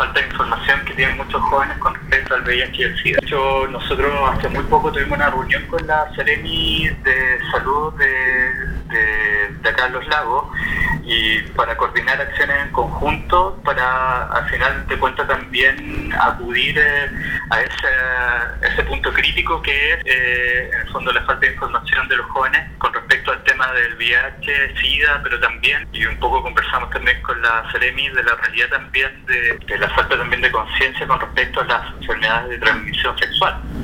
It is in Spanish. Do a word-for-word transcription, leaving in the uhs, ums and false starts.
falta de información que tienen muchos jóvenes con respecto al V I H y el SIDA. De hecho, nosotros hace muy poco tuvimos una reunión con la Seremi de Salud de, de, de acá en Los Lagos, y para coordinar acciones en conjunto, para al final de cuentas también acudir eh, a ese, ese punto crítico que es eh, en el fondo la falta de información de los jóvenes con respecto al tema del V I H, SIDA, pero también, y un poco conversamos también con la Seremi, de la realidad también de, de la falta también de conciencia con respecto a las enfermedades de transmisión sexual.